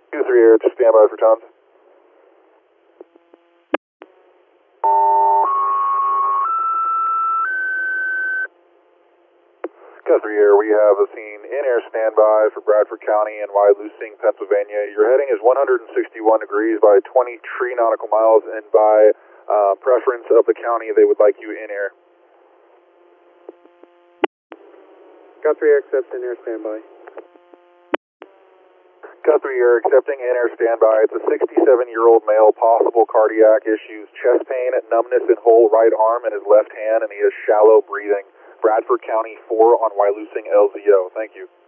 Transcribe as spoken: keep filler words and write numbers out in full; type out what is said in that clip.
two three Air, just stand by for tons. Cut three Air, we have a scene in air standby for Bradford County and Wyalusing, Pennsylvania. Your heading is one hundred sixty-one degrees by twenty tree nautical miles, and by uh, preference of the county, they would like you in air. Cut three Air, accept in air standby. Cut three Air, accepting in air standby. It's a sixty-seven-year-old male, possible cardiac issues, chest pain, numbness in whole right arm and his left hand, and he has shallow breathing. Bradford County four on Wyalusing L Z O. Thank you.